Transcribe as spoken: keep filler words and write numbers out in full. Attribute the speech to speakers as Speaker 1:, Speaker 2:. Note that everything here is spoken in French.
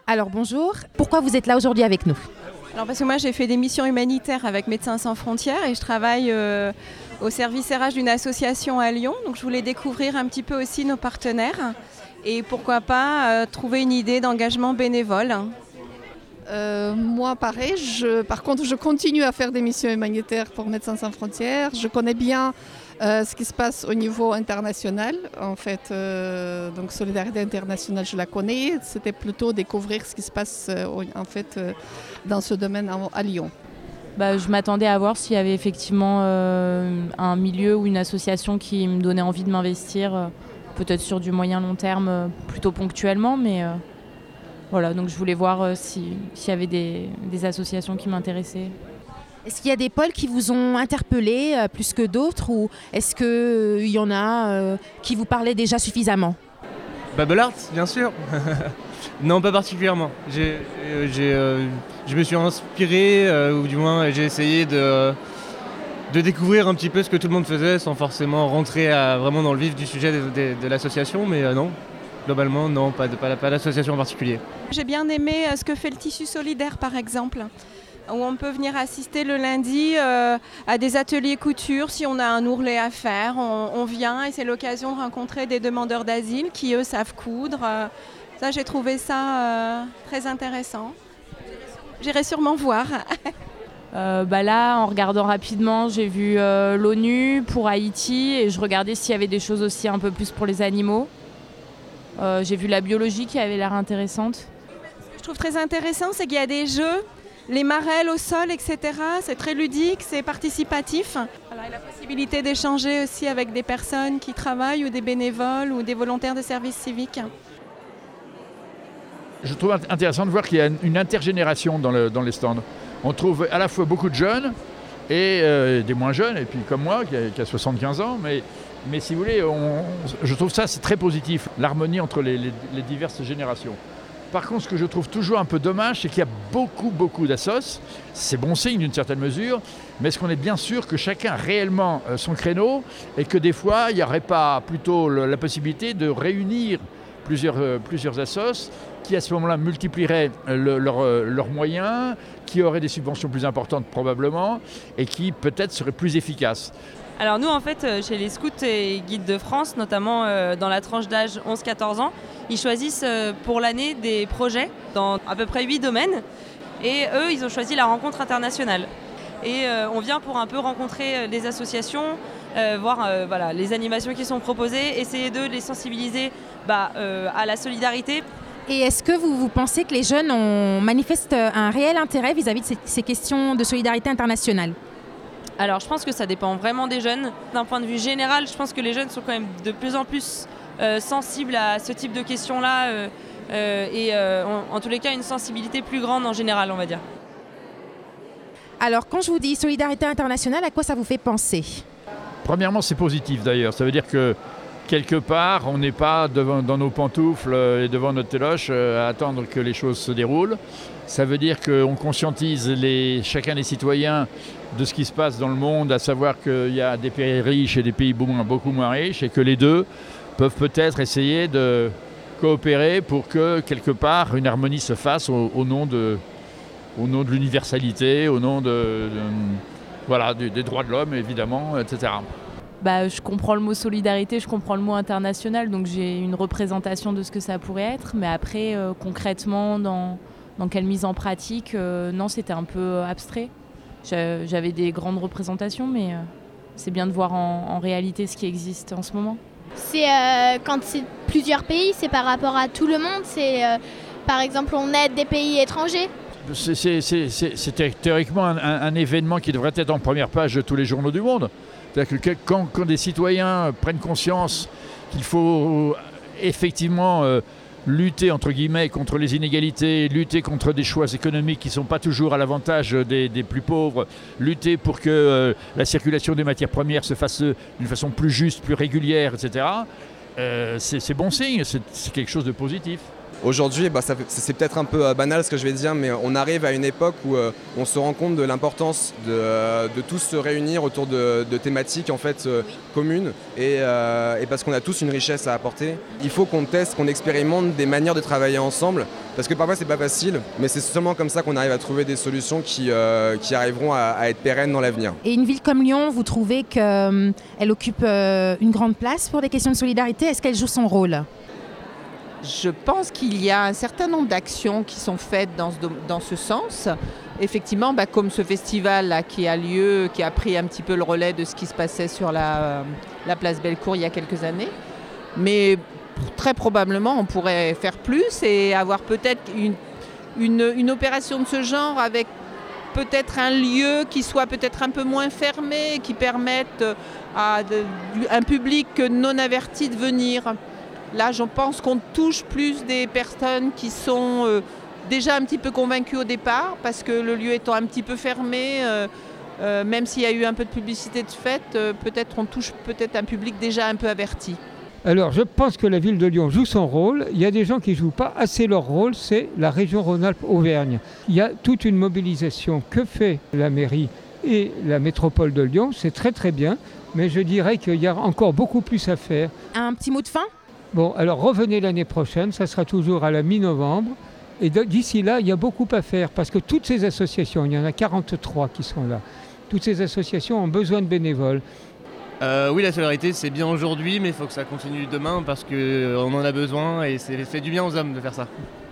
Speaker 1: Alors bonjour, pourquoi vous êtes là aujourd'hui avec nous ?
Speaker 2: Alors parce que moi j'ai fait des missions humanitaires avec Médecins sans frontières et je travaille euh, au service R H d'une association à Lyon. Donc je voulais découvrir un petit peu aussi nos partenaires et pourquoi pas euh, trouver une idée d'engagement bénévole.
Speaker 3: Euh, moi pareil, je, par contre je continue à faire des missions humanitaires pour Médecins sans frontières. Je connais bien euh, ce qui se passe au niveau international. En fait, euh, donc Solidarité internationale, je la connais. C'était plutôt découvrir ce qui se passe euh, en fait, euh, dans ce domaine à, à Lyon.
Speaker 4: Bah, je m'attendais à voir s'il y avait effectivement euh, un milieu ou une association qui me donnait envie de m'investir, euh, peut-être sur du moyen long terme, euh, plutôt ponctuellement, mais... Euh... Voilà, donc je voulais voir euh, si, s'il y avait des, des associations qui m'intéressaient.
Speaker 1: Est-ce qu'il y a des pôles qui vous ont interpellé euh, plus que d'autres ou est-ce qu'il euh, y en a euh, qui vous parlaient déjà suffisamment ?
Speaker 5: Bubble Art, bien sûr. Non, pas particulièrement. J'ai, j'ai, euh, je me suis inspiré, euh, ou du moins j'ai essayé de, de découvrir un petit peu ce que tout le monde faisait sans forcément rentrer à, vraiment dans le vif du sujet de, de, de l'association, mais euh, non. Globalement, non, pas, de, pas, pas d'association en particulier.
Speaker 2: J'ai bien aimé ce que fait le Tissu Solidaire, par exemple, où on peut venir assister le lundi euh, à des ateliers couture. Si on a un ourlet à faire, on, on vient et c'est l'occasion de rencontrer des demandeurs d'asile qui, eux, savent coudre. Ça, j'ai trouvé ça euh, très intéressant. J'irai sûrement voir.
Speaker 4: euh, bah là, en regardant rapidement, j'ai vu euh, l'ONU pour Haïti et je regardais s'il y avait des choses aussi un peu plus pour les animaux. Euh, j'ai vu la biologie qui avait l'air intéressante.
Speaker 2: Ce que je trouve très intéressant, c'est qu'il y a des jeux, les marelles au sol, et cetera. C'est très ludique, c'est participatif. Voilà, et la possibilité d'échanger aussi avec des personnes qui travaillent ou des bénévoles ou des volontaires de service civique.
Speaker 6: Je trouve intéressant de voir qu'il y a une intergénération dans, le, dans les stands. On trouve à la fois beaucoup de jeunes et euh, des moins jeunes, et puis comme moi qui a, qui a soixante-quinze ans, mais... Mais si vous voulez, on, je trouve ça c'est très positif, l'harmonie entre les, les, les diverses générations. Par contre, ce que je trouve toujours un peu dommage, c'est qu'il y a beaucoup, beaucoup d'assos. C'est bon signe d'une certaine mesure, mais est-ce qu'on est bien sûr que chacun a réellement son créneau et que des fois, il n'y aurait pas plutôt la possibilité de réunir plusieurs, plusieurs assos qui à ce moment-là multiplieraient le, leurs leur moyens, qui auraient des subventions plus importantes probablement et qui peut-être seraient plus efficaces.
Speaker 7: Alors nous en fait chez les scouts et guides de France, notamment euh, dans la tranche d'âge onze quatorze ans, ils choisissent euh, pour l'année des projets dans à peu près huit domaines et eux ils ont choisi la rencontre internationale. Et euh, on vient pour un peu rencontrer des associations, euh, voir euh, voilà, les animations qui sont proposées, essayer de les sensibiliser bah, euh, à la solidarité.
Speaker 1: Et est-ce que vous, vous pensez que les jeunes ont, manifestent un réel intérêt vis-à-vis de ces, ces questions de solidarité internationale ?
Speaker 7: Alors je pense que ça dépend vraiment des jeunes. D'un point de vue général, je pense que les jeunes sont quand même de plus en plus euh, sensibles à ce type de questions-là euh, euh, et euh, en, en tous les cas une sensibilité plus grande en général, on va dire.
Speaker 1: Alors quand je vous dis solidarité internationale, à quoi ça vous fait penser ?
Speaker 6: Premièrement, c'est positif d'ailleurs. Ça veut dire que quelque part, on n'est pas devant, dans nos pantoufles et devant notre téloche à attendre que les choses se déroulent. Ça veut dire qu'on conscientise les, chacun des citoyens de ce qui se passe dans le monde, à savoir qu'il y a des pays riches et des pays beaucoup moins riches et que les deux peuvent peut-être essayer de coopérer pour que, quelque part, une harmonie se fasse au, au, nom, de, au nom de l'universalité, au nom de, de, voilà, des, des droits de l'homme, évidemment, et cetera.
Speaker 4: Bah, je comprends le mot solidarité, je comprends le mot international, donc j'ai une représentation de ce que ça pourrait être. Mais après, euh, concrètement, dans, dans quelle mise en pratique, euh, non, c'était un peu abstrait. J'avais des grandes représentations, mais euh, c'est bien de voir en, en réalité ce qui existe en ce moment.
Speaker 8: C'est euh, quand c'est plusieurs pays, c'est par rapport à tout le monde. C'est euh, par exemple, on aide des pays étrangers.
Speaker 6: C'est, c'est, c'est, c'est, c'est théoriquement un, un, un événement qui devrait être en première page de tous les journaux du monde. C'est-à-dire que quand, quand des citoyens prennent conscience qu'il faut effectivement euh, lutter entre guillemets contre les inégalités, lutter contre des choix économiques qui ne sont pas toujours à l'avantage des, des plus pauvres, lutter pour que euh, la circulation des matières premières se fasse d'une façon plus juste, plus régulière, et cetera. Euh, c'est, c'est bon signe, c'est, c'est quelque chose de positif.
Speaker 9: Aujourd'hui, bah, ça fait- c'est peut-être un peu euh, banal ce que je vais dire, mais on arrive à une époque où euh, on se rend compte de l'importance de, euh, de tous se réunir autour de, de thématiques en fait, euh, communes et, euh, et parce qu'on a tous une richesse à apporter. Il faut qu'on teste, qu'on expérimente des manières de travailler ensemble parce que parfois c'est pas facile, mais c'est seulement comme ça qu'on arrive à trouver des solutions qui, euh, qui arriveront à, à être pérennes dans l'avenir.
Speaker 1: Et une ville comme Lyon, vous trouvez qu'elle occupe euh, une grande place pour les questions de solidarité? Est-ce qu'elle joue son rôle?
Speaker 10: Je pense qu'il y a un certain nombre d'actions qui sont faites dans ce, dans ce sens. Effectivement, bah, comme ce festival là, qui a lieu, qui a pris un petit peu le relais de ce qui se passait sur la, euh, la place Bellecour il y a quelques années. Mais très probablement, on pourrait faire plus et avoir peut-être une, une, une opération de ce genre avec peut-être un lieu qui soit peut-être un peu moins fermé, qui permette à de, un public non averti de venir. Là, je pense qu'on touche plus des personnes qui sont euh, déjà un petit peu convaincues au départ, parce que le lieu étant un petit peu fermé, euh, euh, même s'il y a eu un peu de publicité de fait, euh, peut-être on touche peut-être un public déjà un peu averti.
Speaker 11: Alors, je pense que la ville de Lyon joue son rôle. Il y a des gens qui ne jouent pas assez leur rôle, c'est la région Rhône-Alpes-Auvergne. Il y a toute une mobilisation que fait la mairie et la métropole de Lyon. C'est très très bien, mais je dirais qu'il y a encore beaucoup plus à faire.
Speaker 1: Un petit mot de fin?
Speaker 11: Bon, alors revenez l'année prochaine, ça sera toujours à la mi-novembre. Et d'ici là, il y a beaucoup à faire parce que toutes ces associations, il y en a quarante-trois qui sont là, toutes ces associations ont besoin de bénévoles.
Speaker 5: Euh, oui, la solidarité, c'est bien aujourd'hui, mais il faut que ça continue demain parce qu'on en a besoin et c'est fait du bien aux hommes de faire ça.